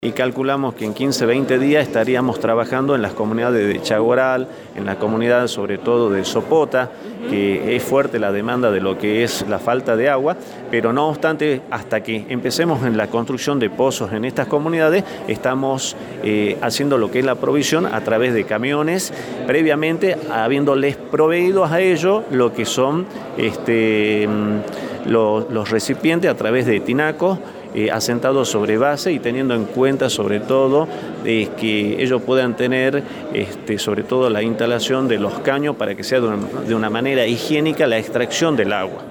Y calculamos que en 15-20 días estaríamos trabajando en las comunidades de Chagoral, en la comunidad sobre todo de Sopota, que es fuerte la demanda de lo que es la falta de agua, pero no obstante, hasta que empecemos en la construcción de pozos en estas comunidades, estamos haciendo lo que es la provisión a través de camiones, previamente habiéndoles proveído a ellos lo que son los recipientes a través de tinacos, asentados sobre base y teniendo en cuenta sobre todo que ellos puedan tener sobre todo la instalación de los caños para que sea de una manera higiénica la extracción del agua.